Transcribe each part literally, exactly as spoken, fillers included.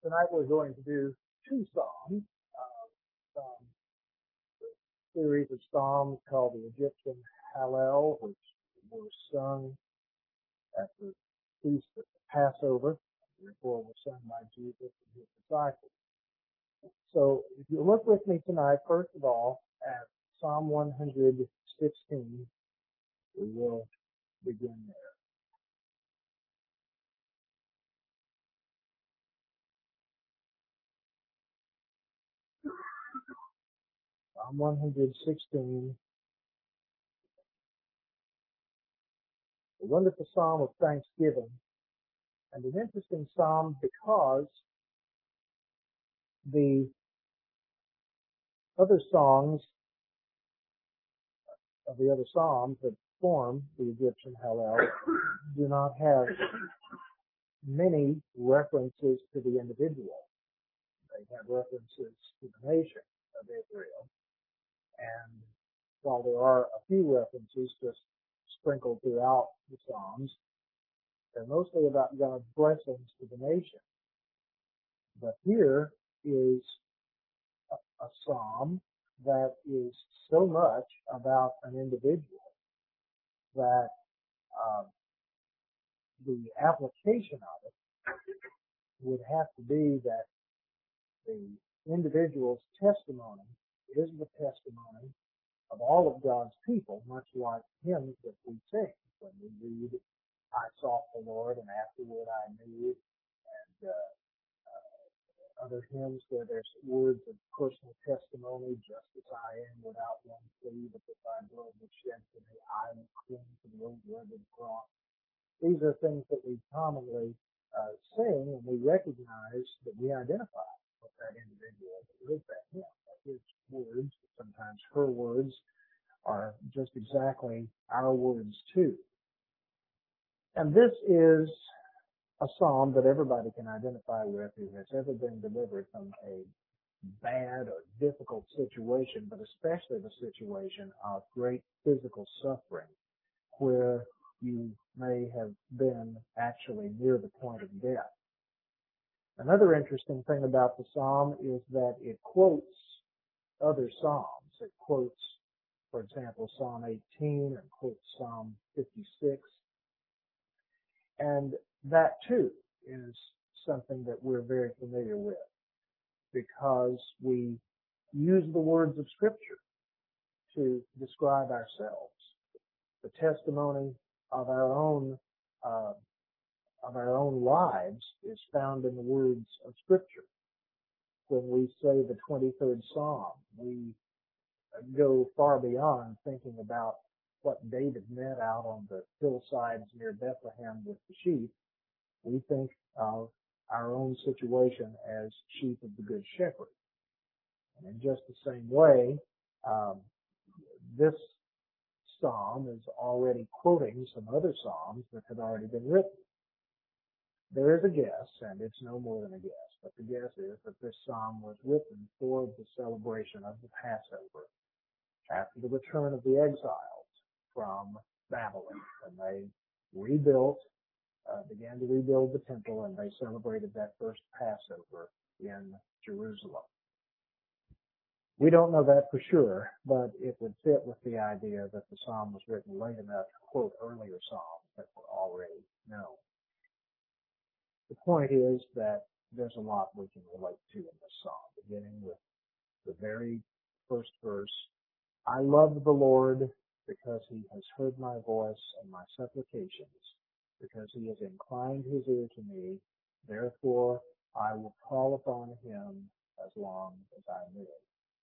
tonight we're going to do two psalms, uh, um, series of psalms called the Egyptian Hallel, which were sung at the feast of Passover, therefore were sung by Jesus and his disciples. So if you look with me tonight, first of all, at Psalm one hundred sixteen, we will begin there. Psalm one hundred sixteen, a wonderful psalm of thanksgiving, and an interesting psalm because the other songs of the other psalms that form the Egyptian Hallel do not have many references to the individual. They have references to the nation of Israel. And while there are a few references just sprinkled throughout the Psalms, they're mostly about God's blessings to the nation. But here is a, a psalm that is so much about an individual that uh, the application of it would have to be that the individual's testimony is the testimony of all of God's people, much like hymns that we sing when we read, I sought the Lord and afterward I knew, and uh, uh, other hymns where there's words of personal testimony, just as I am without one plea, but that thy blood was shed for me, I will cling to the old rugged cross. These are things that we commonly uh, sing, and we recognize that we identify with that individual that wrote that hymn. His words, sometimes her words, are just exactly our words too. And this is a psalm that everybody can identify with who has ever been delivered from a bad or difficult situation, but especially the situation of great physical suffering, where you may have been actually near the point of death. Another interesting thing about the psalm is that it quotes other psalms. It quotes, for example, Psalm eighteen, and quotes Psalm fifty-six. And that too is something that we're very familiar with, because we use the words of Scripture to describe ourselves. The testimony of our own uh, of our own lives is found in the words of Scripture. When we say the twenty-third Psalm, we go far beyond thinking about what David met out on the hillsides near Bethlehem with the sheep. We think of our own situation as sheep of the Good Shepherd. And in just the same way, um, this psalm is already quoting some other psalms that had already been written. There is a guess, and it's no more than a guess, but the guess is that this psalm was written for the celebration of the Passover, after the return of the exiles from Babylon, and they rebuilt, uh, began to rebuild the temple, and they celebrated that first Passover in Jerusalem. We don't know that for sure, but it would fit with the idea that the psalm was written late enough to quote earlier psalms that were already known. The point is that there's a lot we can relate to in this psalm, beginning with the very first verse. I love the Lord because he has heard my voice and my supplications, because he has inclined his ear to me. Therefore, I will call upon him as long as I live.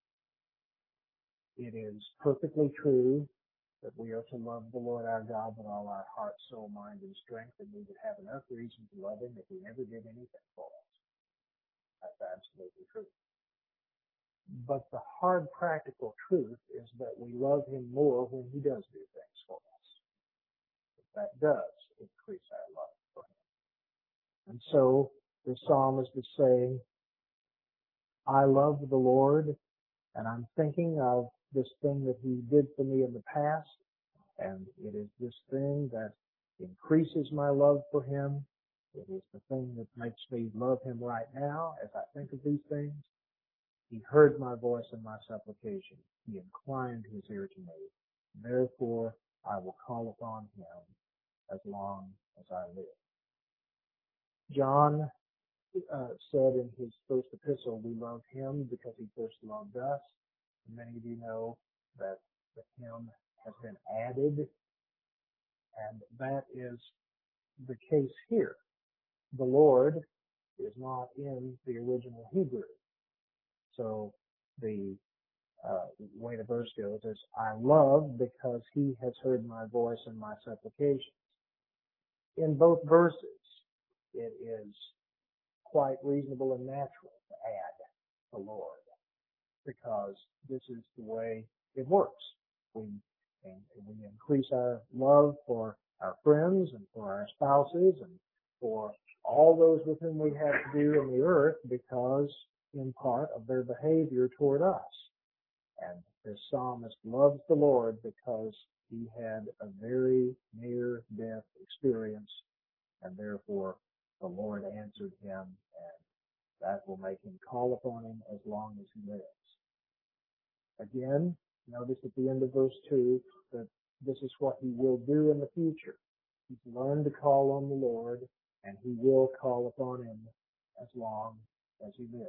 It is perfectly true that we are to love the Lord our God with all our heart, soul, mind, and strength, and we would have enough reason to love him if he never did anything for us. That's absolutely true. But the hard practical truth is that we love him more when he does do things for us. That does increase our love for him. And so the psalmist is saying, I love the Lord, and I'm thinking of this thing that he did for me in the past, and it is this thing that increases my love for him. It is the thing that makes me love him right now as I think of these things. He heard my voice and my supplication. He inclined his ear to me. Therefore, I will call upon him as long as I live. John uh, said in his first epistle, we love him because he first loved us. And many of you know that the hymn has been added, and that is the case here. The Lord is not in the original Hebrew. So the uh, way the verse goes is, I love because he has heard my voice and my supplications. In both verses, it is quite reasonable and natural to add the Lord, because this is the way it works. We, and we increase our love for our friends and for our spouses and for all those with whom we have to do in the earth because in part of their behavior toward us. And the psalmist loves the Lord because he had a very near-death experience, and therefore the Lord answered him, and that will make him call upon him as long as he lives. Again, notice at the end of verse two that this is what he will do in the future. He's learned to call on the Lord, and he will call upon him as long as he lives.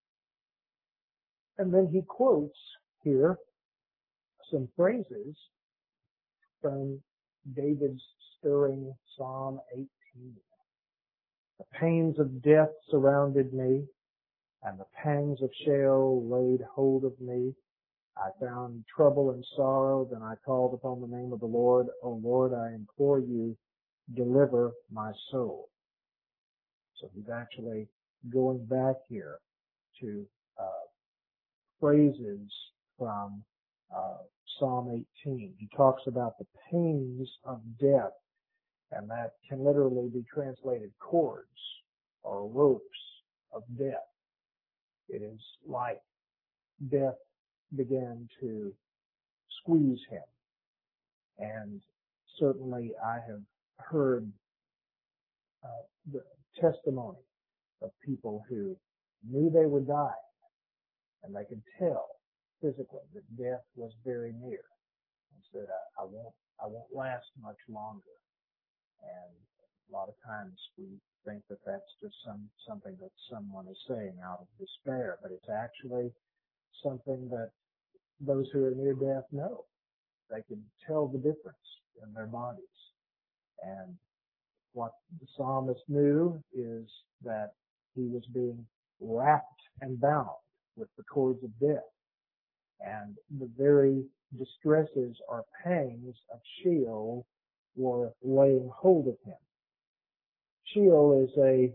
And then he quotes here some phrases from David's stirring Psalm eighteen. The pains of death surrounded me, and the pangs of Sheol laid hold of me. I found trouble and sorrow, then I called upon the name of the Lord. O Lord, I implore you, deliver my soul. So he's actually going back here to uh, phrases from uh, Psalm eighteen. He talks about the pains of death, and that can literally be translated cords or ropes of death. It is like death began to squeeze him. And certainly I have heard uh, the testimony of people who knew they were dying, and they could tell physically that death was very near, and said, I, I won't, I won't last much longer. And a lot of times we think that that's just some something that someone is saying out of despair, but it's actually something that those who are near death know. They can tell the difference in their bodies. And what the psalmist knew is that he was being wrapped and bound with the cords of death. And the very distresses or pangs of Sheol were laying hold of him. Sheol is a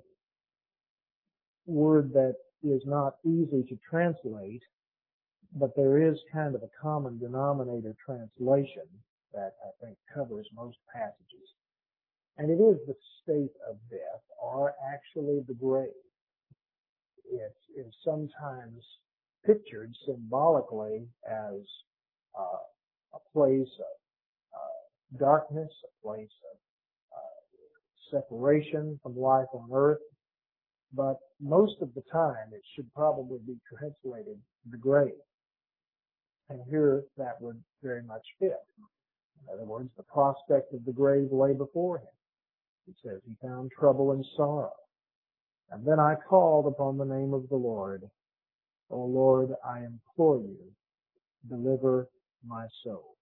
word that is not easy to translate, but there is kind of a common denominator translation that I think covers most passages. And it is the state of death, or actually the grave. It is sometimes pictured symbolically as uh, a place of uh, darkness, a place of uh, separation from life on earth. But most of the time, it should probably be translated the grave. And here that would very much fit. In other words, the prospect of the grave lay before him. He says he found trouble and sorrow. And then I called upon the name of the Lord. O Lord, I implore you, deliver my soul.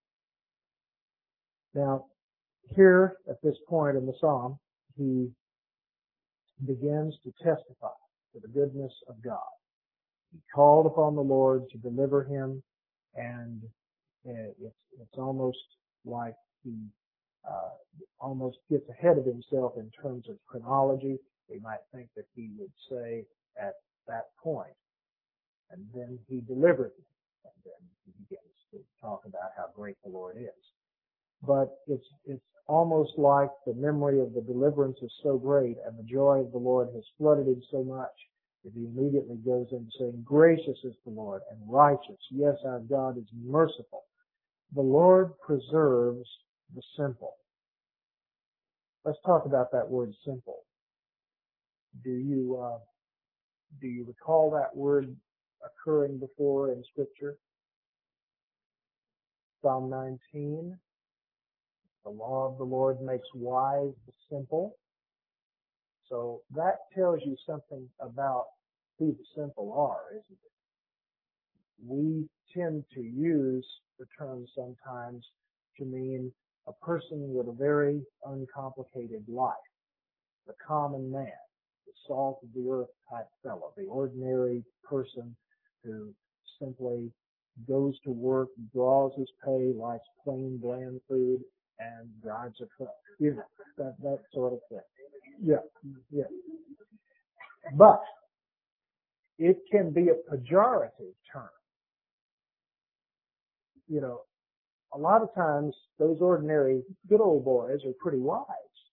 Now, here at this point in the psalm, he begins to testify to the goodness of God. He called upon the Lord to deliver him, and it's, it's almost like he uh, almost gets ahead of himself in terms of chronology. We might think that he would say at that point, and then he delivered him, and then he begins to talk about how great the Lord is. But it's it's almost like the memory of the deliverance is so great, and the joy of the Lord has flooded him so much, that he immediately goes into saying, gracious is the Lord and righteous. Yes, our God is merciful. The Lord preserves the simple. Let's talk about that word simple. Do you uh, do you recall that word occurring before in Scripture? Psalm nineteen. The law of the Lord makes wise the simple. So that tells you something about who the simple are, isn't it? We tend to use the term sometimes to mean a person with a very uncomplicated life, the common man, the salt of the earth type fellow, the ordinary person who simply goes to work, draws his pay, likes plain, bland food, and drives a truck. You know, that, that sort of thing. Yeah, yeah. But it can be a pejorative term. You know, a lot of times those ordinary good old boys are pretty wise.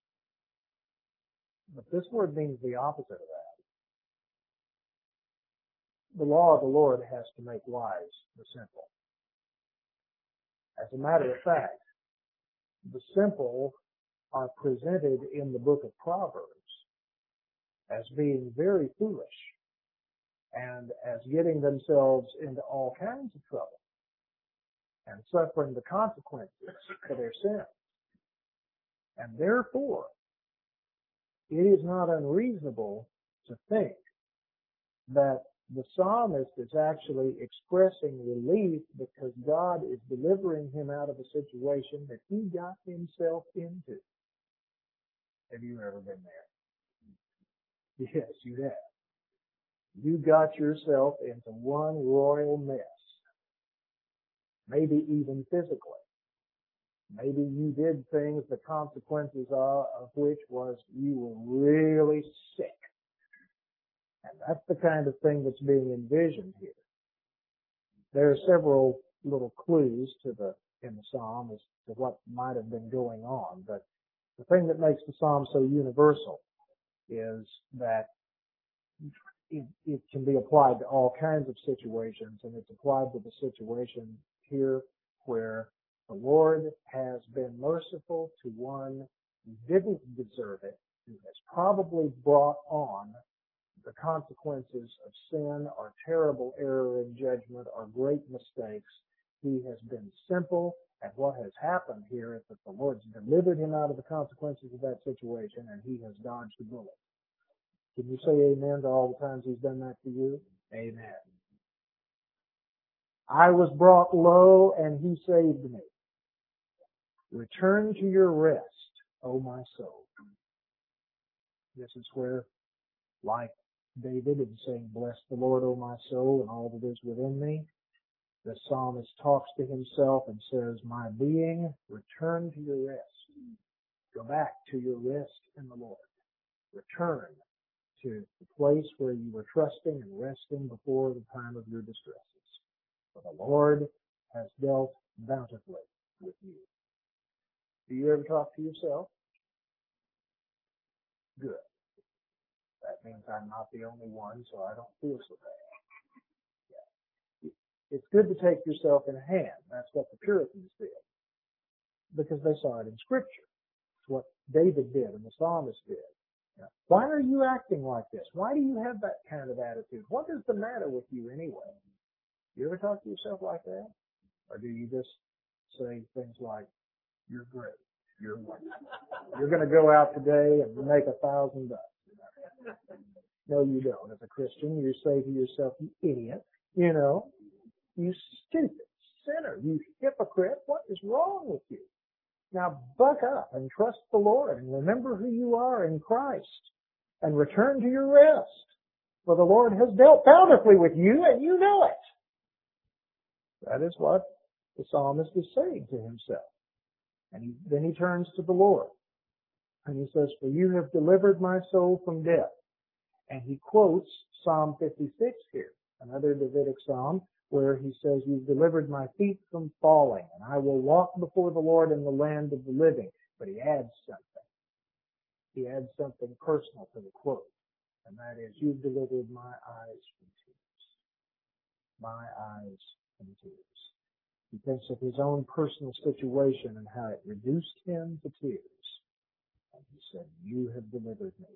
But this word means the opposite of that. The law of the Lord has to make wise the simple. As a matter of fact, the simple are presented in the book of Proverbs as being very foolish and as getting themselves into all kinds of trouble and suffering the consequences for their sins. And therefore, it is not unreasonable to think that the psalmist is actually expressing relief because God is delivering him out of a situation that he got himself into. Have you ever been there? Yes, you have. You got yourself into one royal mess. Maybe even physically. Maybe you did things, the consequences of which was you were really sick. And that's the kind of thing that's being envisioned here. There are several little clues to the in the psalm as to what might have been going on, but the thing that makes the psalm so universal is that it, it can be applied to all kinds of situations, and it's applied to the situation here where the Lord has been merciful to one who didn't deserve it, who has probably brought on the consequences of sin or terrible error in judgment or great mistakes. He has been simple, and what has happened here is that the Lord's delivered him out of the consequences of that situation, and he has dodged the bullet. Can you say amen to all the times he's done that for you? Amen. I was brought low, and he saved me. Return to your rest, O my soul. This is where, like David in saying, bless the Lord, O my soul, and all that is within me, the psalmist talks to himself and says, my being, return to your rest. Go back to your rest in the Lord. Return to the place where you were trusting and resting before the time of your distresses. For the Lord has dealt bountifully with you. Do you ever talk to yourself? Good. That means I'm not the only one, so I don't feel so bad. Yeah. It's good to take yourself in hand. That's what the Puritans did, because they saw it in Scripture. It's what David did and the psalmist did. Yeah. Why are you acting like this? Why do you have that kind of attitude? What is the matter with you anyway? You ever talk to yourself like that? Or do you just say things like, you're great, you're wonderful, you're going to go out today and make a thousand bucks? No, you don't. As a Christian, you say to yourself, you idiot, you know, you stupid sinner, you hypocrite, what is wrong with you? Now buck up and trust the Lord and remember who you are in Christ and return to your rest. For the Lord has dealt bountifully with you and you know it. That is what the psalmist is saying to himself. And he, then he turns to the Lord and he says, for you have delivered my soul from death. And he quotes Psalm fifty-six here, another Davidic psalm, where he says, you've delivered my feet from falling, and I will walk before the Lord in the land of the living. But he adds something. He adds something personal to the quote, and that is, you've delivered my eyes from tears. My eyes from tears. He thinks of his own personal situation and how it reduced him to tears. And he said, you have delivered me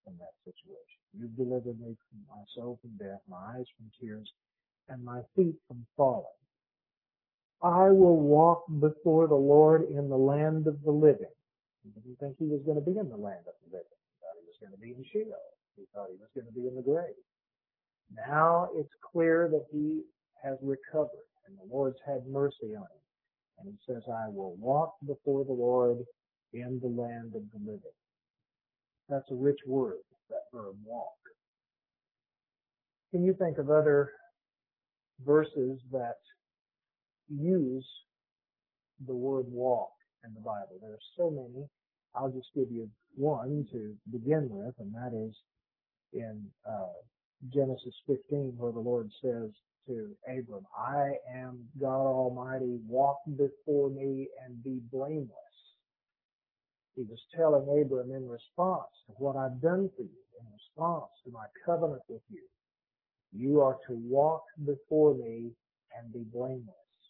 in that situation. You've delivered me from my soul from death, my eyes from tears, and my feet from falling. I will walk before the Lord in the land of the living. He didn't think he was going to be in the land of the living. He thought he was going to be in Sheol. He thought he was going to be in the grave. Now it's clear that he has recovered, and the Lord's had mercy on him. And he says, I will walk before the Lord in the land of the living. That's a rich word, that verb, walk. Can you think of other verses that use the word walk in the Bible? There are so many. I'll just give you one to begin with, and that is in uh, Genesis fifteen, where the Lord says to Abram, I am God Almighty, walk before me and be blameless. He was telling Abram in response to what I've done for you, in response to my covenant with you, you are to walk before me and be blameless.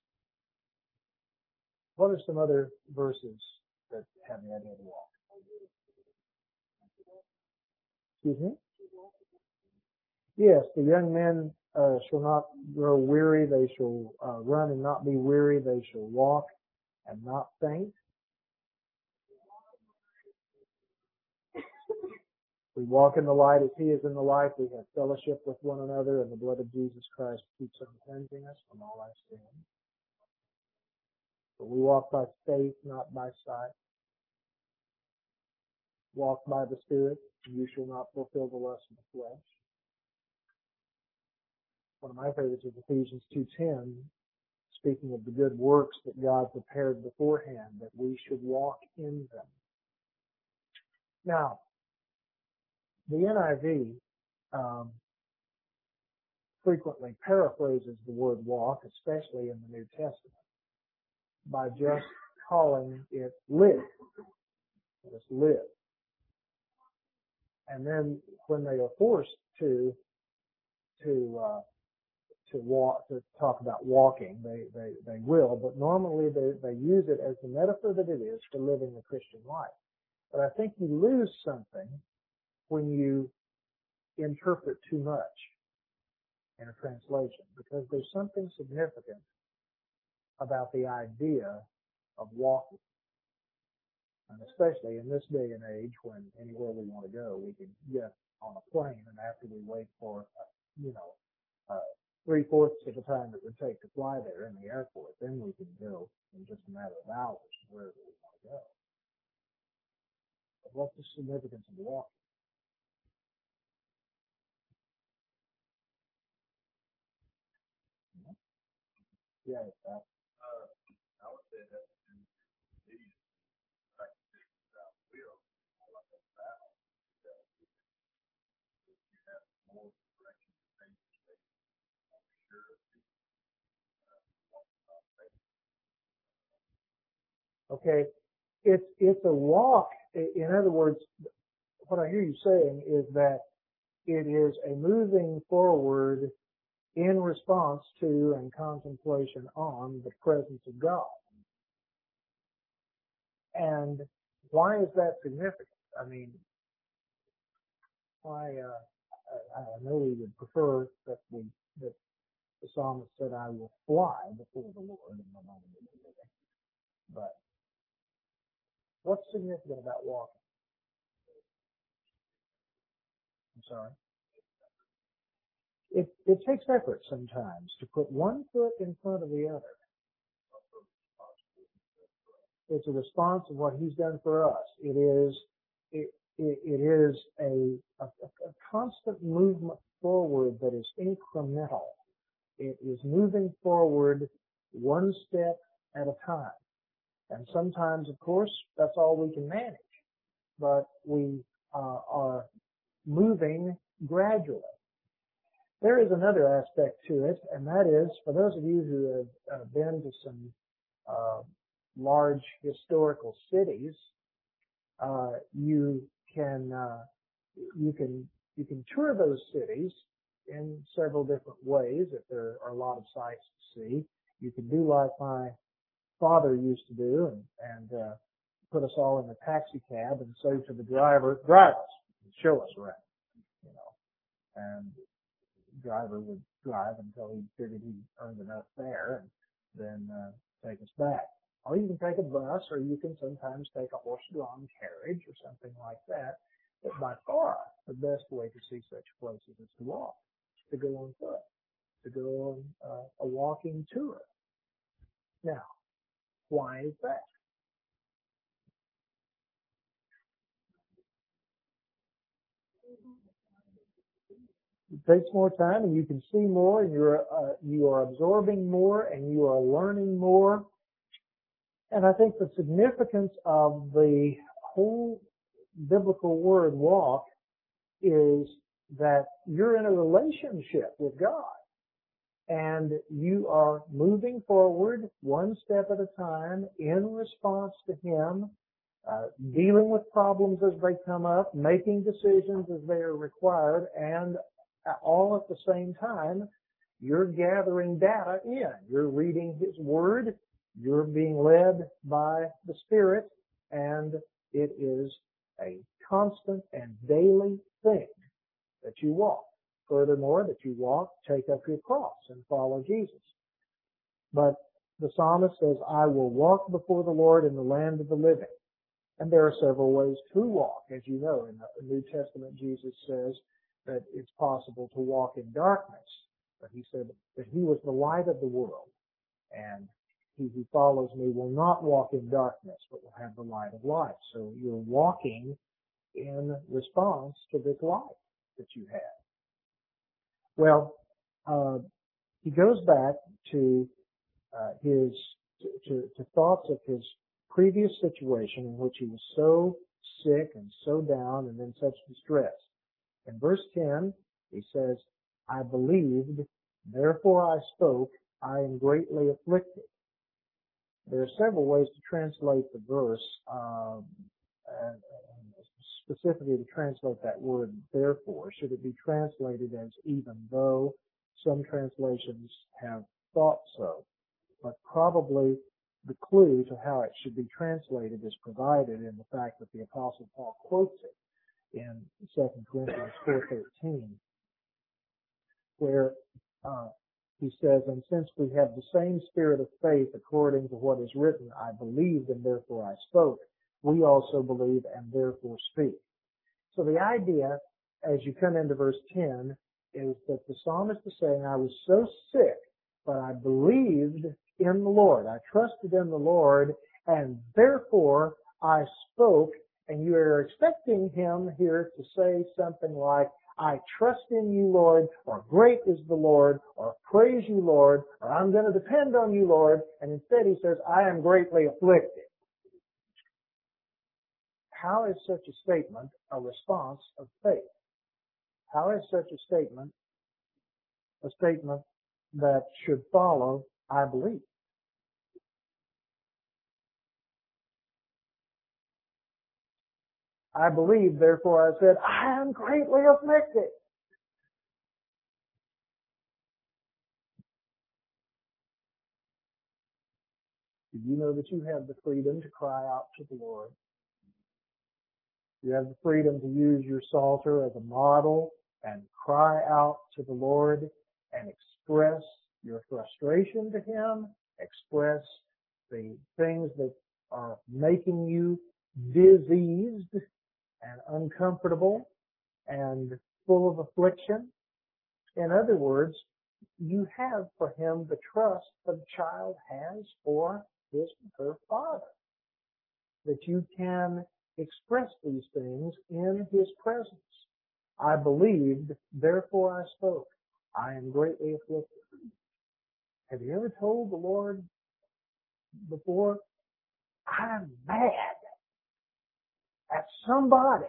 What are some other verses that have the idea of walk? Excuse me? Yes, the young men uh, shall not grow weary. They shall uh, run and not be weary. They shall walk and not faint. We walk in the light as he is in the light. We have fellowship with one another, and the blood of Jesus Christ keeps on cleansing us from all our sin. But we walk by faith, not by sight. Walk by the Spirit, and you shall not fulfill the lust of the flesh. One of my favorites is Ephesians two ten, speaking of the good works that God prepared beforehand, that we should walk in them. Now, the N I V um, frequently paraphrases the word walk, especially in the New Testament, by just calling it live. Just live. And then when they are forced to to uh, to walk to talk about walking, they, they, they will, but normally they, they use it as the metaphor that it is for living the Christian life. But I think you lose something when you interpret too much in a translation, because there's something significant about the idea of walking. And especially in this day and age, when anywhere we want to go, we can get on a plane, and after we wait for, uh, you know, uh, three-fourths of the time it would take to fly there in the airport, then we can go in just a matter of hours wherever we want to go. But what's the significance of walking? Yeah, uh, I would say that in the practice without will, I like that battle, that you have more direction to take, more surety. Okay, it's it's a walk. In other words, what I hear you saying is that it is a moving forward in response to and contemplation on the presence of God. And why is that significant? I mean, why? Uh, I, I know we would prefer that we that the psalmist said, "I will fly before the Lord in the moment of the living." But what's significant about walking? I'm sorry. It, it takes effort sometimes to put one foot in front of the other. It's a response of what He's done for us. It is it, it, it is a, a, a constant movement forward that is incremental. It is moving forward one step at a time. And sometimes, of course, that's all we can manage. But we uh, are moving gradually. There is another aspect to it, and that is, for those of you who have uh, been to some uh, large historical cities, uh, you can uh, you can you can tour those cities in several different ways. If there are a lot of sights to see, you can do like my father used to do, and and uh, put us all in a taxi cab and say to the driver, "Drive us." show us around, you know. And the driver would drive until he figured he'd earned enough fare and then uh, take us back. Or you can take a bus, or you can sometimes take a horse-drawn carriage or something like that. But by far, the best way to see such places is to walk, to go on foot, to go on uh, a walking tour. Now, why is that? It takes more time, and you can see more, and you're uh, you are absorbing more, and you are learning more. And I think the significance of the whole biblical word walk is that you're in a relationship with God, and you are moving forward one step at a time in response to Him, uh, dealing with problems as they come up, making decisions as they are required, and all at the same time, you're gathering data in. You're reading His Word, you're being led by the Spirit, and it is a constant and daily thing that you walk. Furthermore, that you walk, take up your cross, and follow Jesus. But the psalmist says, I will walk before the Lord in the land of the living. And there are several ways to walk. As you know, in the New Testament, Jesus says that it's possible to walk in darkness. But He said that He was the light of the world. And he who follows me will not walk in darkness, but will have the light of life. So you're walking in response to this life that you have. Well, uh, he goes back to uh, his to, to, to thoughts of his previous situation in which he was so sick and so down and in such distress. In verse ten, he says, I believed, therefore I spoke, I am greatly afflicted. There are several ways to translate the verse, um, and, and specifically to translate that word therefore. Should it be translated as even though? Some translations have thought so, but probably the clue to how it should be translated is provided in the fact that the Apostle Paul quotes it in Second Corinthians four thirteen, where uh, he says, and since we have the same spirit of faith according to what is written, I believed and therefore I spoke, we also believe and therefore speak. So the idea, as you come into verse ten, is that the psalmist is saying, I was so sick, but I believed in the Lord. I trusted in the Lord, and therefore I spoke. And you are expecting him here to say something like, I trust in you, Lord, or great is the Lord, or praise you, Lord, or I'm going to depend on you, Lord. And instead he says, I am greatly afflicted. How is such a statement a response of faith? How is such a statement a statement that should follow, I believe? I believe, therefore I said, I am greatly afflicted. Do you know that you have the freedom to cry out to the Lord? You have the freedom to use your Psalter as a model and cry out to the Lord and express your frustration to Him, express the things that are making you diseased and uncomfortable and full of affliction. In other words, you have for Him the trust that a child has for his or her father, that you can express these things in His presence. I believed, therefore I spoke. I am greatly afflicted. Have you ever told the Lord before, I'm mad at somebody,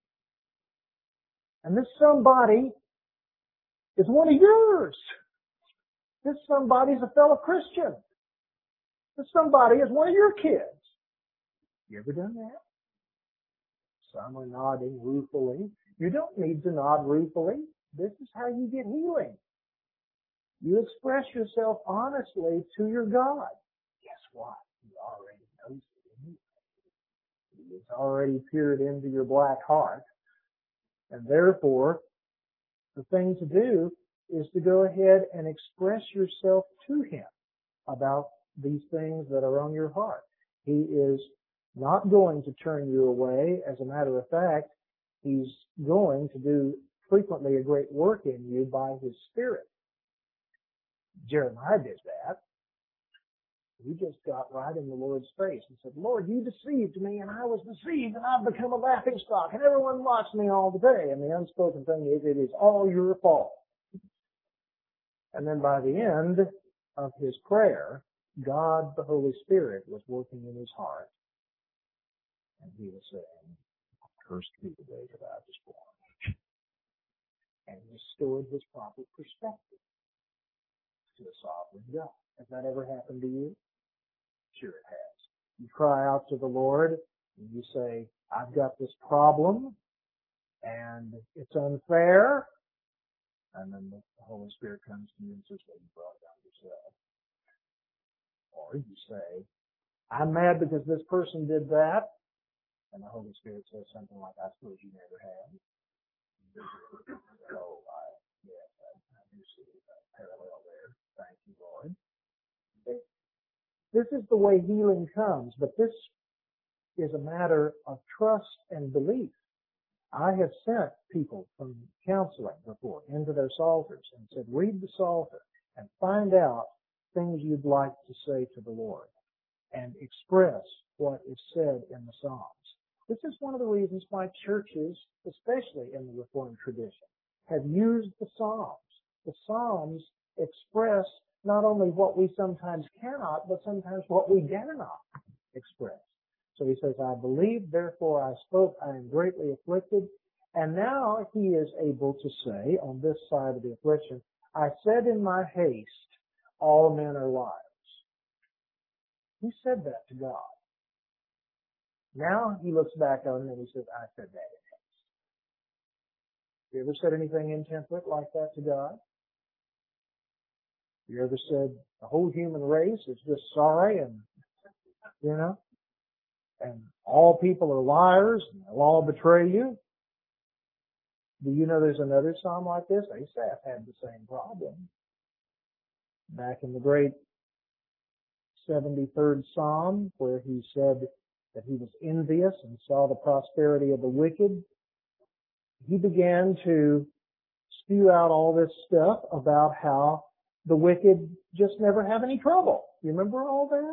and this somebody is one of yours. This somebody's a fellow Christian. This somebody is one of your kids. You ever done that? Some are nodding ruefully. You don't need to nod ruefully. This is how you get healing. You express yourself honestly to your God. Guess what? He already knows it. He has already peered into your black heart. And therefore, the thing to do is to go ahead and express yourself to Him about these things that are on your heart. He is not going to turn you away. As a matter of fact, He's going to do frequently a great work in you by His Spirit. Jeremiah did that. He just got right in the Lord's face and said, Lord, you deceived me, and I was deceived, and I've become a laughing stock, and everyone mocks me all the day. And the unspoken thing is, it is all your fault. And then by the end of his prayer, God, the Holy Spirit, was working in his heart. And he was saying, cursed be the day that I was born. And restored his proper perspective to the sovereign God. Has that ever happened to you? Sure it has. You cry out to the Lord and you say, I've got this problem and it's unfair. And then the Holy Spirit comes to you and says, well, you brought it on yourself. Or you say, I'm mad because this person did that. And the Holy Spirit says something like, I suppose you never have. Oh, I, yes, I, I do see a parallel there. Thank you, Lord. This is the way healing comes, but this is a matter of trust and belief. I have sent people from counseling before into their psalters and said, read the psalter and find out things you'd like to say to the Lord and express what is said in the Psalms. This is one of the reasons why churches, especially in the Reformed tradition, have used the Psalms. The Psalms express not only what we sometimes cannot, but sometimes what we dare not express. So he says, I believed, therefore I spoke, I am greatly afflicted. And now he is able to say, on this side of the affliction, I said in my haste, all men are liars. He said that to God. Now he looks back on it and he says, I said that in haste. You ever said anything intemperate like that to God? You ever said the whole human race is just sorry and, you know, and all people are liars and they'll all betray you? Do you know there's another psalm like this? Asaph had the same problem. Back in the great seventy-third Psalm, where he said that he was envious and saw the prosperity of the wicked, he began to spew out all this stuff about how the wicked just never have any trouble. You remember all that?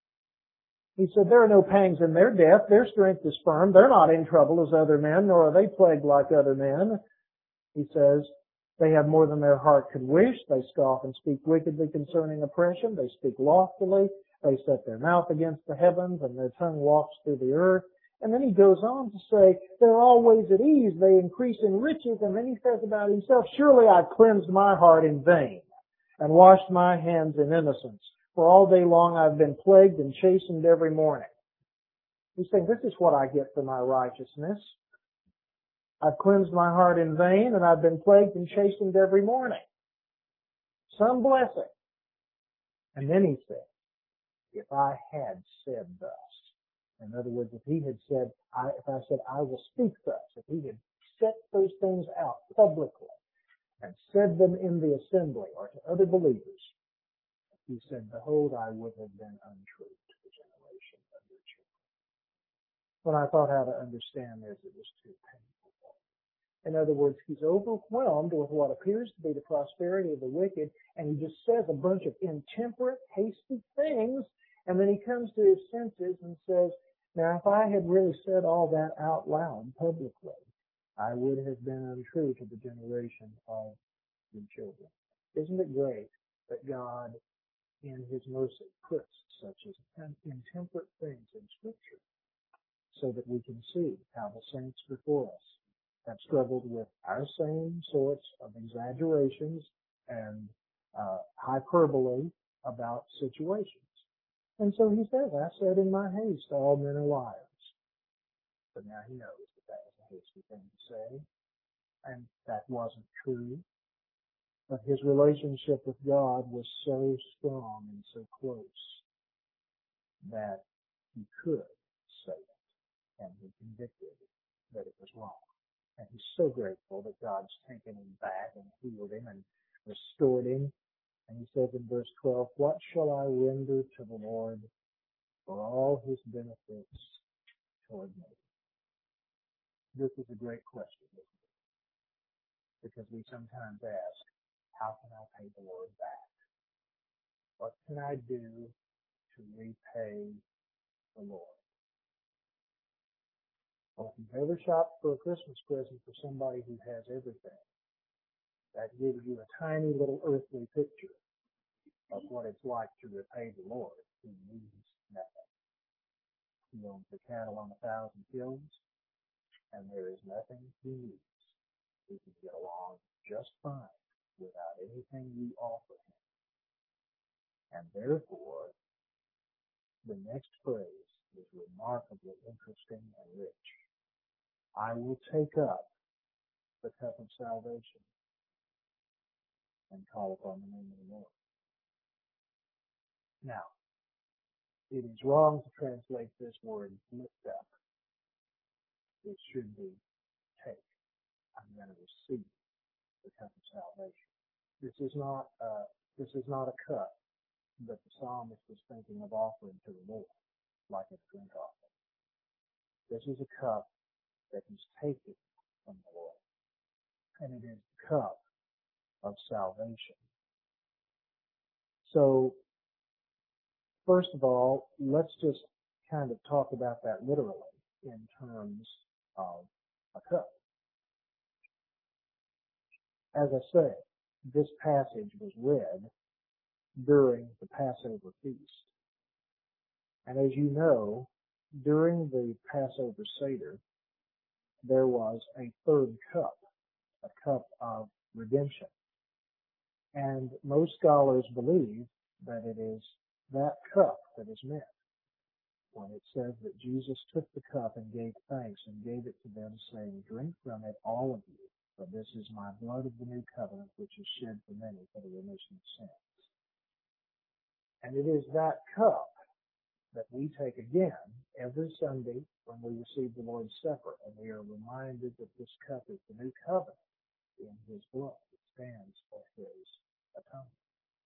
He said, there are no pangs in their death. Their strength is firm. They're not in trouble as other men, nor are they plagued like other men. He says, they have more than their heart could wish. They scoff and speak wickedly concerning oppression. They speak loftily. They set their mouth against the heavens, and their tongue walks through the earth. And then he goes on to say, they're always at ease. They increase in riches. And then he says about himself, surely I've cleansed my heart in vain and washed my hands in innocence. For all day long I've been plagued and chastened every morning. He's saying, this is what I get for my righteousness. I've cleansed my heart in vain, and I've been plagued and chastened every morning. Some blessing. And then he said, if I had said thus, in other words, if he had said, I, if I said, I will speak thus, if he had set those things out publicly and said them in the assembly or to other believers, he said, behold, I would have been untrue to the generation of your children. When I thought how to understand this, it was too painful. In other words, he's overwhelmed with what appears to be the prosperity of the wicked, and he just says a bunch of intemperate, hasty things, and then he comes to his senses and says, now if I had really said all that out loud publicly, I would have been untrue to the generation of your children. Isn't it great that God, in his mercy, puts such as intemperate things in Scripture so that we can see how the saints before us have struggled with our same sorts of exaggerations and uh, hyperbole about situations. And so he says, I said in my haste, all men are liars. But now he knows that that was a hasty thing to say, and that wasn't true. But his relationship with God was so strong and so close that he could say it, and he convicted that it was wrong. And he's so grateful that God's taken him back and healed him and restored him. And he says in verse twelve, what shall I render to the Lord for all his benefits toward me? This is a great question, isn't it? Because we sometimes ask, how can I pay the Lord back? What can I do to repay the Lord? Well, if you've ever shopped for a Christmas present for somebody who has everything, that gives you a tiny little earthly picture of what it's like to repay the Lord who needs nothing. He owns the cattle on a thousand hills, and there is nothing he needs. He can get along just fine without anything you offer him. And therefore, the next phrase is remarkably interesting and rich. I will take up the cup of salvation and call upon the name of the Lord. Now, it is wrong to translate this word lift up. It should be take. I'm going to receive the cup of salvation. This is not a, this is not a cup that the psalmist was thinking of offering to the Lord, like a drink offering. This is a cup that he's taking from the Lord. And it is the cup of salvation. So, first of all, let's just kind of talk about that literally in terms of a cup. As I said, this passage was read during the Passover feast. And as you know, during the Passover Seder, there was a third cup, a cup of redemption. And most scholars believe that it is that cup that is meant when it says that Jesus took the cup and gave thanks and gave it to them, saying, drink from it, all of you, for this is my blood of the new covenant, which is shed for many for the remission of sins. And it is that cup that we take again every Sunday when we receive the Lord's Supper, and we are reminded that this cup is the new covenant in his blood. It stands for his atonement.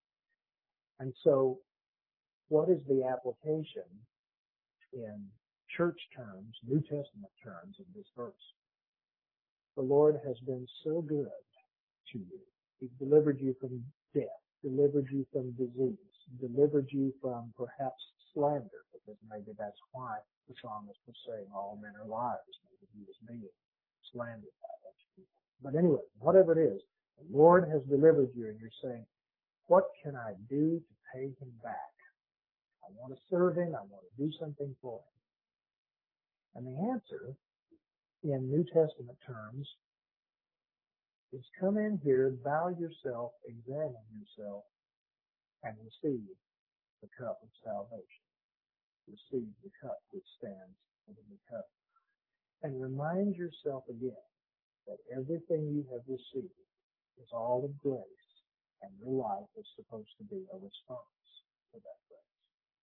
And so, what is the application in church terms, New Testament terms, of this verse? The Lord has been so good to you. He's delivered you from death, delivered you from disease, delivered you from perhaps slander, because maybe that's why the psalmist was saying all men are liars. Maybe he was being slandered by those people. But anyway, whatever it is, the Lord has delivered you, and you're saying, what can I do to pay him back? I want to serve him. I want to do something for him. And the answer, in New Testament terms, is come in here, bow yourself, examine yourself, and receive the cup of salvation. Receive the cup which stands for the new cup. And remind yourself again that everything you have received is all of grace, and your life is supposed to be a response to that grace.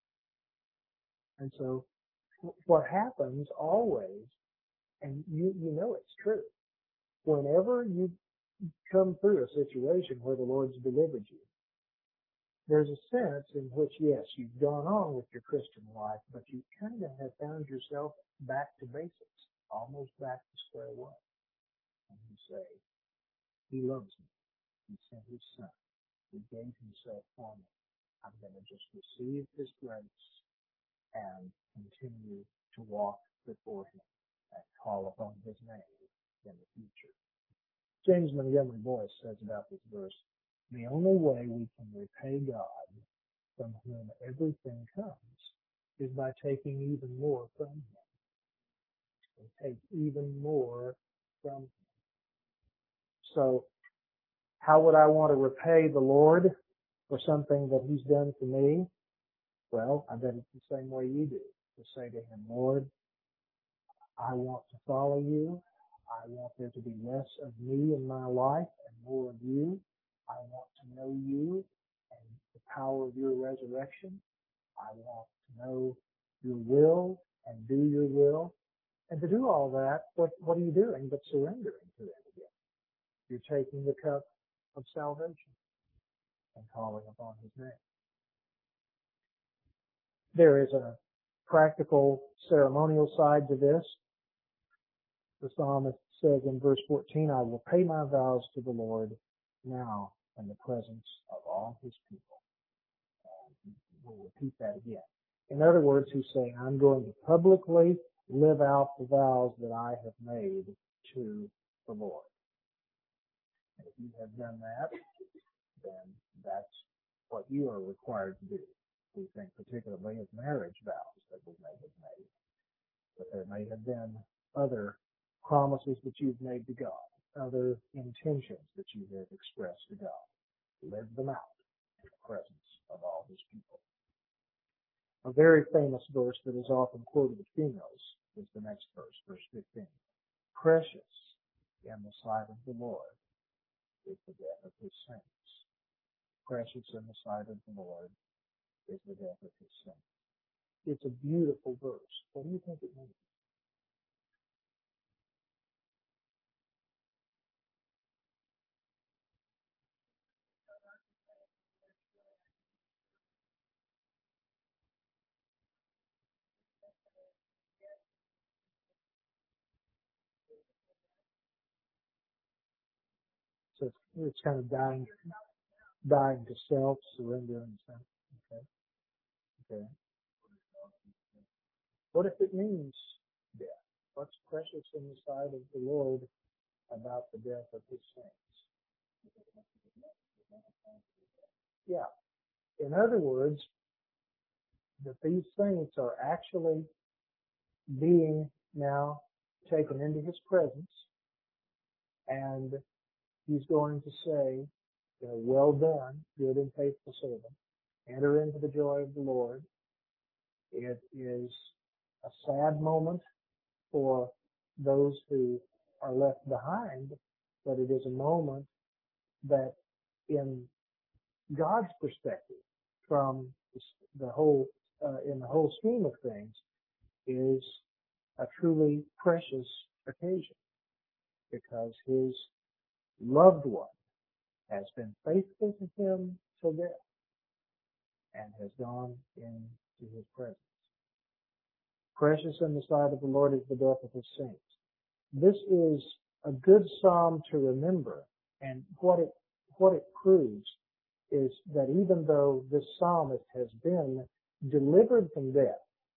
And so, what happens always, and you, you know it's true, whenever you come through a situation where the Lord's delivered you, there's a sense in which, yes, you've gone on with your Christian life, but you kind of have found yourself back to basics, almost back to square one. And you say, he loves me. He sent his son. He gave himself for me. I'm going to just receive his grace and continue to walk before him and call upon his name in the future. James Montgomery Boyce says about this verse, the only way we can repay God, from whom everything comes, is by taking even more from him. We take even more from him. So, how would I want to repay the Lord for something that he's done for me? Well, I bet it's the same way you do. To say to him, Lord, I want to follow you. I want there to be less of me in my life and more of you. I want to know you and the power of your resurrection. I want to know your will and do your will. And to do all that, what, what are you doing but surrendering to that again? You're taking the cup of salvation and calling upon His name. There is a practical ceremonial side to this. The psalmist says in verse fourteen, I will pay my vows to the Lord now in the presence of all His people. And we'll repeat that again. In other words, he's saying, I'm going to publicly live out the vows that I have made to the Lord. And if you have done that, then that's what you are required to do. We think particularly of marriage vows that we may have made. But there may have been other promises that you've made to God, other intentions that you have expressed to God. Live them out in the presence of all His people. A very famous verse that is often quoted with females is the next verse, verse fifteen. Precious in the sight of the Lord is the death of His saints. Precious in the sight of the Lord is the death of His saints. It's a beautiful verse. What do you think it means? So it's, it's kind of dying, dying to self, surrendering to self. Okay. Okay. What if it means death? What's precious in the sight of the Lord about the death of His saints? Yeah. In other words, that these saints are actually being now taken into His presence, and He's going to say, you know, well done, good and faithful servant. Enter into the joy of the Lord. It is a sad moment for those who are left behind, but it is a moment that in God's perspective, from the whole, uh, in the whole scheme of things, is a truly precious occasion, because His loved one has been faithful to Him till death and has gone into His presence. Precious in the sight of the Lord is the death of His saints. This is a good psalm to remember, and what it what it proves is that even though this psalmist has been delivered from death,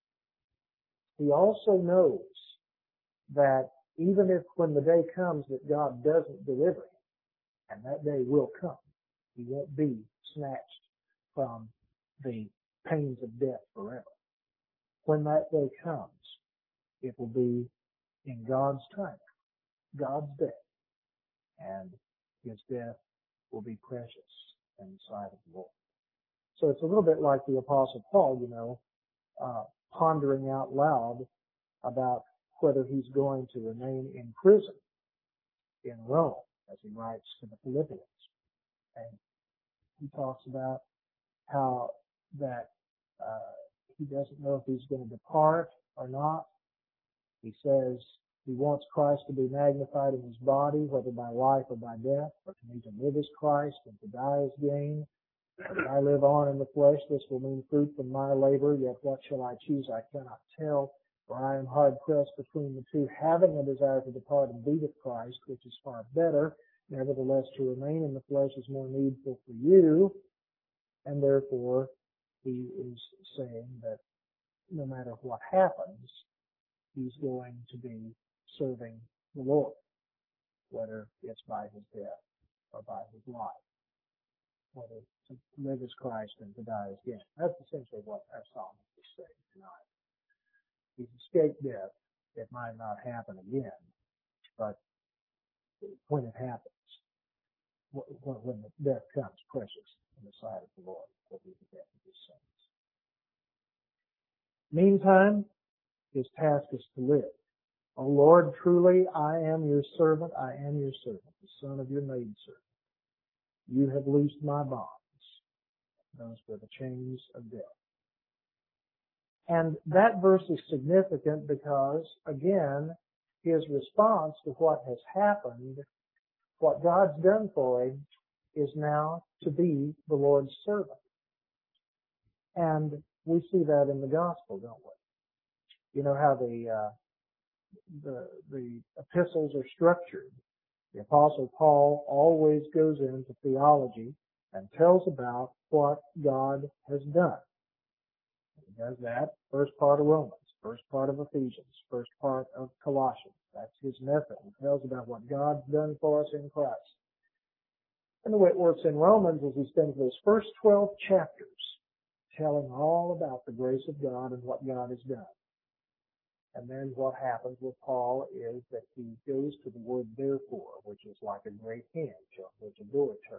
he also knows that even if when the day comes that God doesn't deliver him, and that day will come, he won't be snatched from the pains of death forever. When that day comes, it will be in God's time, God's day, and His death will be precious in the sight of the Lord. So it's a little bit like the Apostle Paul, you know, uh, pondering out loud about whether he's going to remain in prison in Rome, as he writes to the Philippians. And he talks about how that uh, he doesn't know if he's going to depart or not. He says he wants Christ to be magnified in his body, whether by life or by death. For to me to live is Christ, and to die is gain. If I live on in the flesh, this will mean fruit from my labor. Yet what shall I choose? I cannot tell. For I am hard pressed between the two, having a desire to depart and be with Christ, which is far better. Nevertheless, to remain in the flesh is more needful for you. And therefore, he is saying that no matter what happens, he's going to be serving the Lord, whether it's by his death or by his life, whether to live as Christ and to die as gain. That's essentially what our psalmist is saying tonight. He's escaped death. It might not happen again, but when it happens, when the death comes, precious in the sight of the Lord will be the death of his saints. Meantime, his task is to live. O Lord, truly I am your servant, I am your servant, the son of your maidservant. You have loosed my bonds. Those were the chains of death. And that verse is significant because, again, his response to what has happened, what God's done for him, is now to be the Lord's servant. And we see that in the gospel, don't we? You know how the uh, the the epistles are structured. The Apostle Paul always goes into theology and tells about what God has done. He does that first part of Romans, first part of Ephesians, first part of Colossians. That's his method. He tells about what God's done for us in Christ. And the way it works in Romans is he spends those first twelve chapters telling all about the grace of God and what God has done. And then what happens with Paul is that he goes to the word therefore, which is like a great hinge on which a door turns.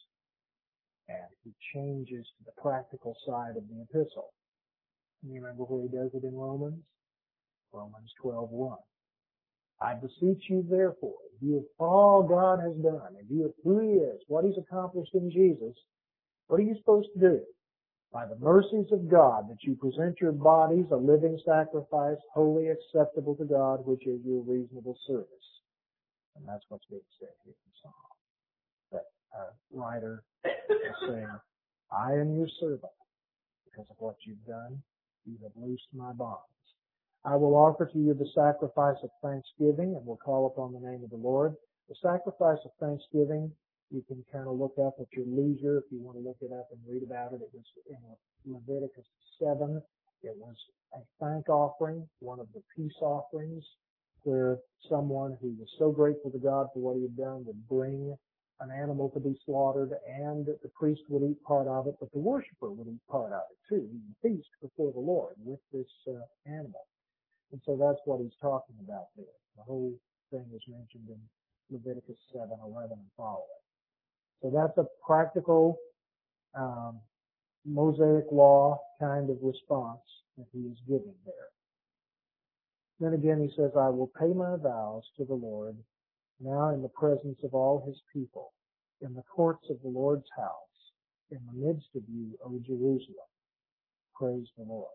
And he changes to the practical side of the epistle. And you remember where he does it in Romans? Romans twelve one. I beseech you therefore, in view of all God has done, in view of who he is, what he's accomplished in Jesus, what are you supposed to do? By the mercies of God, that you present your bodies a living sacrifice, wholly acceptable to God, which is your reasonable service. And that's what's being said here in the Psalm. That uh, writer is saying, I am your servant. Because of what you've done, you have loosed my bonds. I will offer to you the sacrifice of thanksgiving, and will call upon the name of the Lord. The sacrifice of thanksgiving, you can kind of look up at your leisure if you want to look it up and read about it. It was in Leviticus seven. It was a thank offering, one of the peace offerings, where someone who was so grateful to God for what he had done would bring an animal to be slaughtered, and the priest would eat part of it, but the worshiper would eat part of it too. He would feast before the Lord with this uh, animal. And so that's what he's talking about there. The whole thing is mentioned in Leviticus seven, eleven, and following. So that's a practical um, Mosaic law kind of response that he is giving there. Then again he says, I will pay my vows to the Lord now in the presence of all his people, in the courts of the Lord's house, in the midst of you, O Jerusalem. Praise the Lord.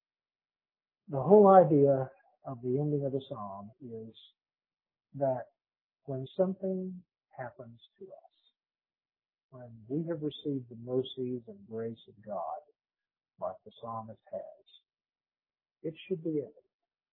The whole idea of the ending of the psalm is that when something happens to us, when we have received the mercies and grace of God, like the psalmist has, it should be evident.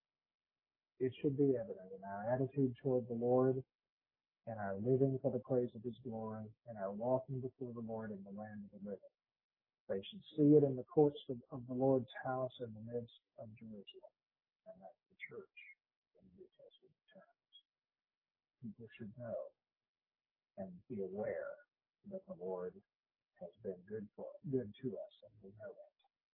It should be evident in our attitude toward the Lord, and our living for the praise of his glory, and our walking before the Lord in the land of the living. They should see it in the courts of, of the Lord's house in the midst of Jerusalem. And that's the church in New Testament terms. People should know and be aware that the Lord has been good for good to us, and we know that.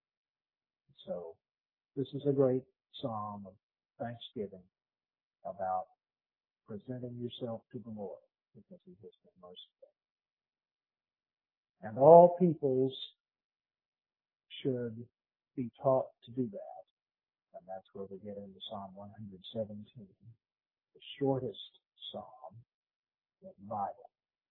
So this is a great psalm of thanksgiving about presenting yourself to the Lord because he has been merciful. And all peoples should be taught to do that. And that's where we get into Psalm one seventeen, the shortest psalm in the Bible.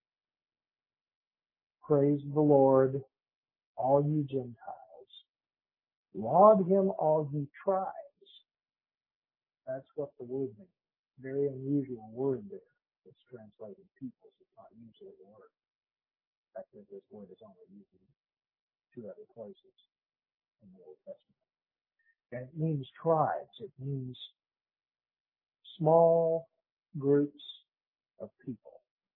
Praise the Lord, all you Gentiles. Laud him, all ye tribes. That's what the word means. Very unusual word there. It's translated peoples. It's not usually a word. In fact, this word is only used in two other places in the Old Testament. And it means tribes. It means small groups of people.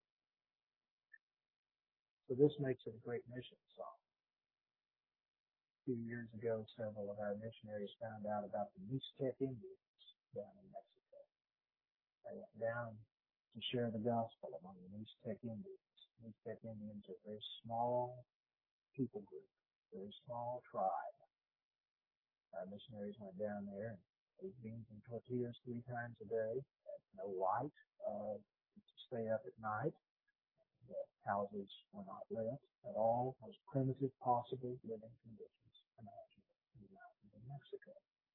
So this makes it a great mission song. A few years ago, several of our missionaries found out about the Mixtec Indians down in Mexico. They went down to share the gospel among the Mixtec Indians. Mixtec Indians are a very small people group, very small tribe. Our missionaries went down there and ate beans and tortillas three times a day. Had no light uh, to stay up at night. The houses were not lit at all. Most primitive possible living conditions imaginable in the mountains of Mexico.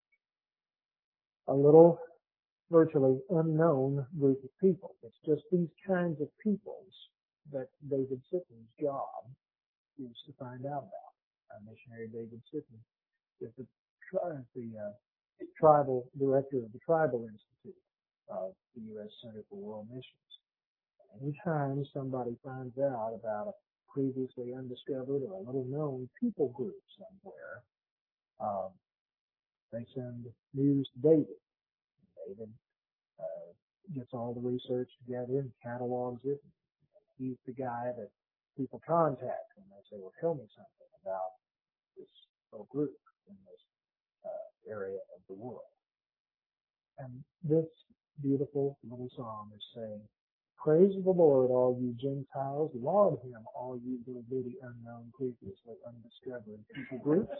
A little, virtually unknown group of people. It's just these kinds of peoples that David Sitton's job is to find out about. Our missionary David Sitton is the tri- the uh, tribal director of the Tribal Institute of the U S Center for World Missions. Anytime somebody finds out about a previously undiscovered or a little known people group somewhere, um, they send news to David. David uh, gets all the research together and catalogs it. He's the guy that people contact when they say, well, tell me something about this little group in this uh, area of the world. And this beautiful little psalm is saying, praise the Lord, all you Gentiles. Laud him, all you little bitty unknown, previously undiscovered people groups.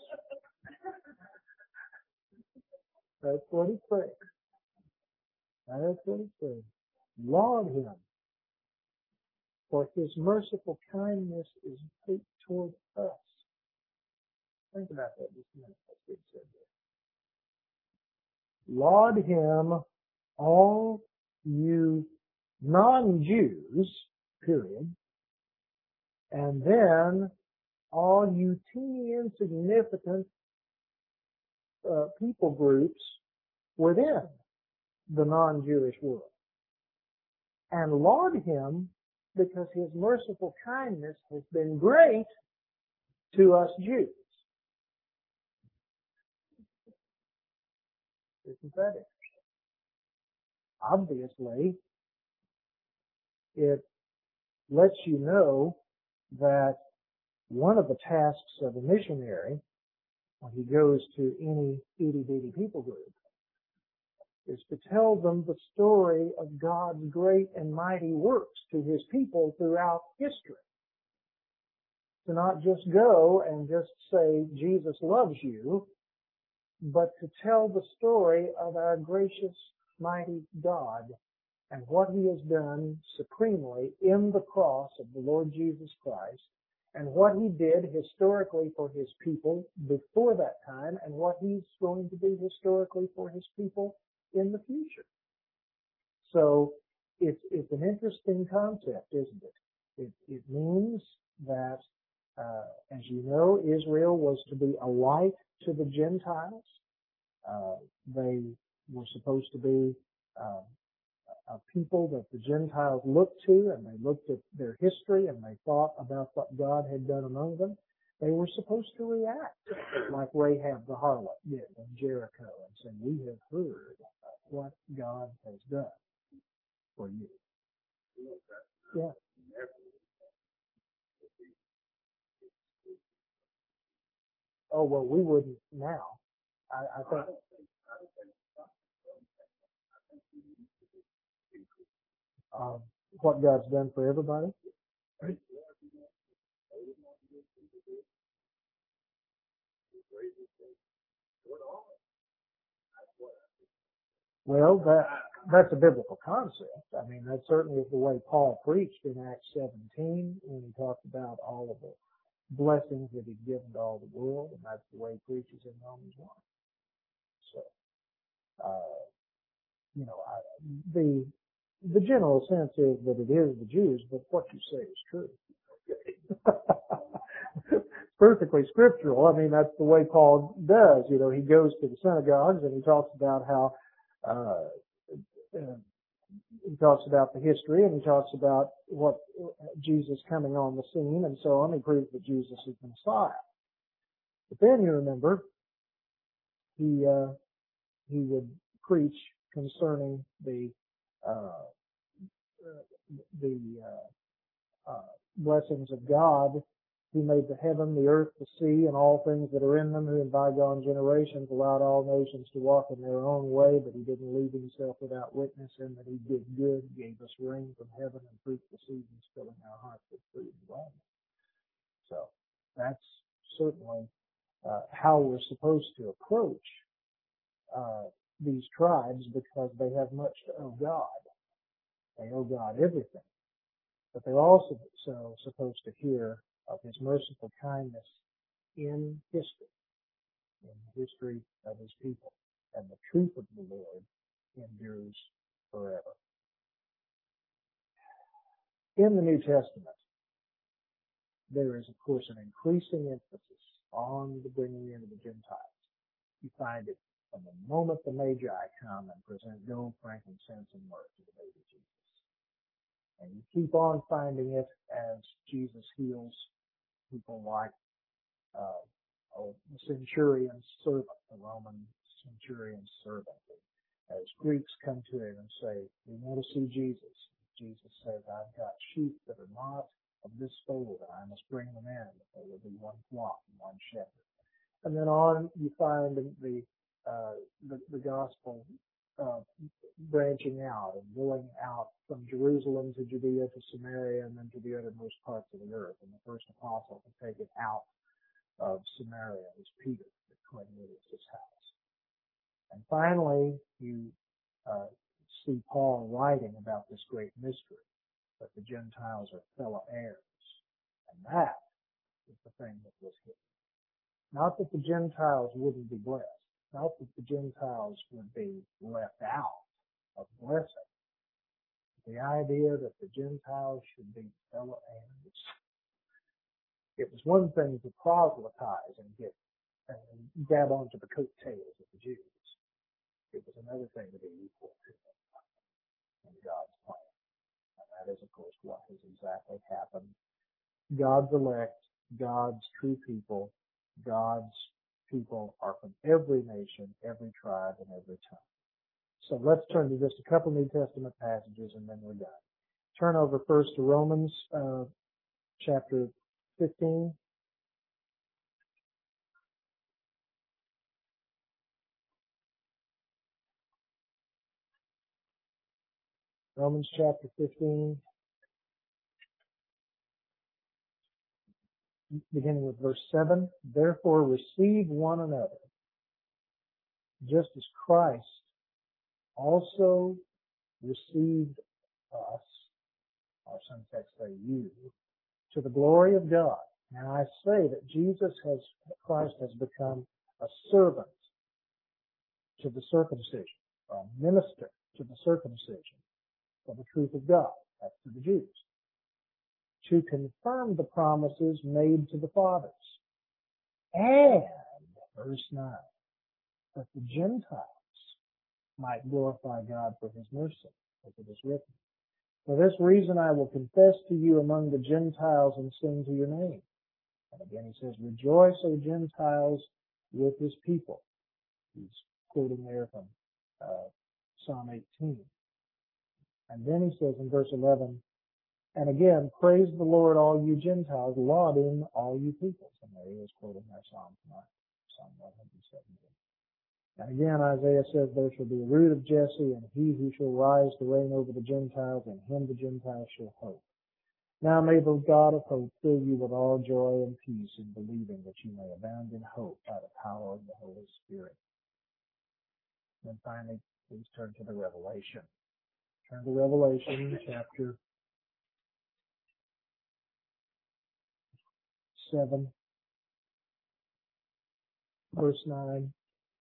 That's what he's saying. That's what he's saying. Laud him, for his merciful kindness is great toward us. Think about that just a minute. That's what he said there. Laud him, all you non-Jews, period, and then all you teeny insignificant uh, people groups within the non-Jewish world. And laud him because his merciful kindness has been great to us Jews. Isn't that interesting? Obviously, it lets you know that one of the tasks of a missionary when he goes to any itty-bitty people group is to tell them the story of God's great and mighty works to his people throughout history. To not just go and just say, Jesus loves you, but to tell the story of our gracious, mighty God and what he has done supremely in the cross of the Lord Jesus Christ, and what he did historically for his people before that time, and what he's going to do historically for his people in the future. So it's, it's an interesting concept, isn't it? It, it means that, uh, as you know, Israel was to be a light to the Gentiles. Uh, they were supposed to be uh, a people that the Gentiles looked to, and they looked at their history and they thought about what God had done among them. They were supposed to react like Rahab the harlot did in Jericho and say, we have heard what God has done for you. Yeah. Oh, well, we wouldn't now. I, I think. Um, what God's done for everybody. Well, that that's a biblical concept. I mean, that certainly is the way Paul preached in Acts seventeen when he talked about all of the blessings that he'd given to all the world, and that's the way he preaches in Romans one. So, uh, you know, I, the the general sense is that it is the Jews, but what you say is true. Perfectly scriptural. I mean, that's the way Paul does. You know, he goes to the synagogues and he talks about how uh, uh, he talks about the history, and he talks about what Jesus coming on the scene and so on. He proves that Jesus is the Messiah. But then you remember he uh, he would preach concerning the uh, the uh, uh, blessings of God, who made the heaven, the earth, the sea, and all things that are in them, who in bygone generations allowed all nations to walk in their own way, but he didn't leave himself without witness, and that he did good, gave us rain from heaven and fruitful seasons, filling our hearts with food and gladness. So that's certainly uh, how we're supposed to approach uh, these tribes, because they have much to owe God. They owe God everything. But they're also so supposed to hear of his merciful kindness in history, in the history of his people. And the truth of the Lord endures forever. In the New Testament, there is, of course, an increasing emphasis on the bringing in of the Gentiles. You find it from the moment the Magi come and present gold, frankincense, and myrrh to the baby Jesus. And you keep on finding it as Jesus heals people like uh, oh, the centurion's servant, the Roman centurion's servant. As Greeks come to him and say, we want to see Jesus. Jesus says, I've got sheep that are not of this fold, and I must bring them in, that there will be one flock and one shepherd. And then on you find the uh, the, the gospel uh, branching out and going out from Jerusalem to Judea to Samaria and then to the uttermost parts of the earth. And the first apostle to take it out of Samaria was Peter at Cornelius' house. And finally, you uh, see Paul writing about this great mystery, that the Gentiles are fellow heirs. And that is the thing that was hidden. Not that the Gentiles wouldn't be blessed. Not that the Gentiles would be left out of blessing. The idea that the Gentiles should be fellow heirs. It was one thing to proselytize and get and grab onto the coattails of the Jews. It was another thing to be equal to them in God's plan. And that is, of course, what has exactly happened. God's elect, God's true people, God's people are from every nation, every tribe, and every tongue. So let's turn to just a couple New Testament passages and then we're done. Turn over first to Romans uh, chapter fifteen. Romans chapter fifteen, beginning with verse seven. Therefore receive one another, just as Christ also received us, or some texts say you, to the glory of God. Now I say that Jesus has, Christ has become a servant to the circumcision, or a minister to the circumcision for the truth of God. That's to the Jews. To confirm the promises made to the fathers. And, verse nine, that the Gentiles might glorify God for his mercy, as it is written. For this reason I will confess to you among the Gentiles and sing to your name. And again he says, rejoice, O Gentiles, with his people. He's quoting there from uh, Psalm eighteen. And then he says in verse eleven, and again, praise the Lord, all you Gentiles, laud him, all you peoples. And there he is quoting our Psalm tonight, Psalm one seventeen. And again, Isaiah says, there shall be a root of Jesse, and he who shall rise to reign over the Gentiles, and him the Gentiles shall hope. Now may the God of hope fill you with all joy and peace in believing, that you may abound in hope by the power of the Holy Spirit. And then finally, please turn to the Revelation. Turn to Revelation chapter seven, verse nine.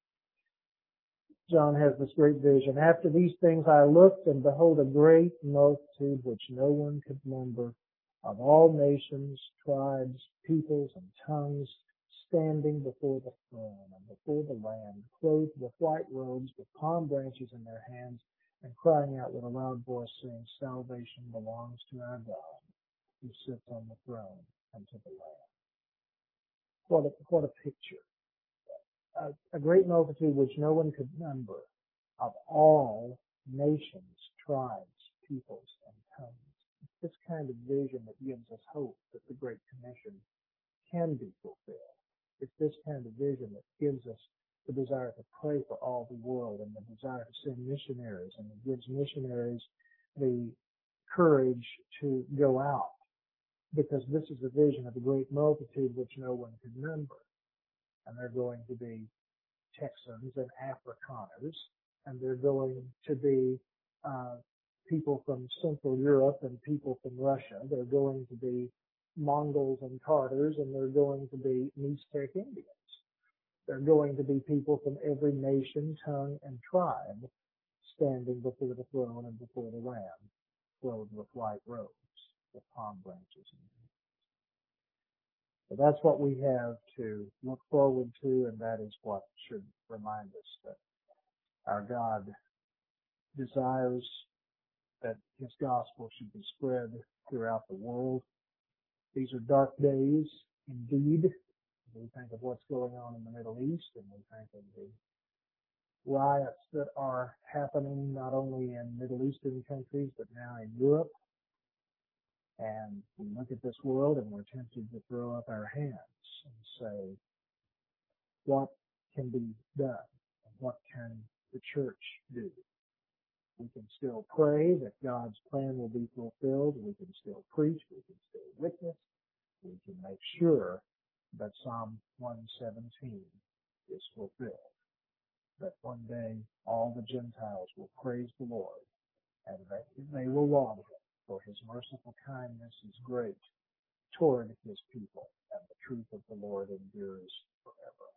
John has this great vision. After these things I looked, and behold, a great multitude which no one could number, of all nations, tribes, peoples, and tongues, standing before the throne and before the Lamb, clothed with white robes, with palm branches in their hands, and crying out with a loud voice, saying, salvation belongs to our God, who sits on the throne, and to the Lamb. What a, what a picture. A, a great multitude which no one could number, of all nations, tribes, peoples, and tongues. It's this kind of vision that gives us hope that the Great Commission can be fulfilled. It's this kind of vision that gives us the desire to pray for all the world and the desire to send missionaries, and it gives missionaries the courage to go out, because this is the vision of a great multitude which no one could number. And they're going to be Texans and Afrikaners, and they're going to be uh, people from Central Europe and people from Russia. They're going to be Mongols and Tartars, and they're going to be Mixtec Indians. They're going to be people from every nation, tongue, and tribe standing before the throne and before the Lamb, clothed with white robes, with palm branches in them. But that's what we have to look forward to, and that is what should remind us that our God desires that His gospel should be spread throughout the world. These are dark days indeed. We think of what's going on in the Middle East, and we think of the riots that are happening not only in Middle Eastern countries, but now in Europe. And we look at this world and we're tempted to throw up our hands and say, what can be done? What can the church do? We can still pray that God's plan will be fulfilled. We can still preach. We can still witness. We can make sure that Psalm one seventeen is fulfilled. That one day all the Gentiles will praise the Lord, and that they will laud Him, for His merciful kindness is great toward His people, and the truth of the Lord endures forever.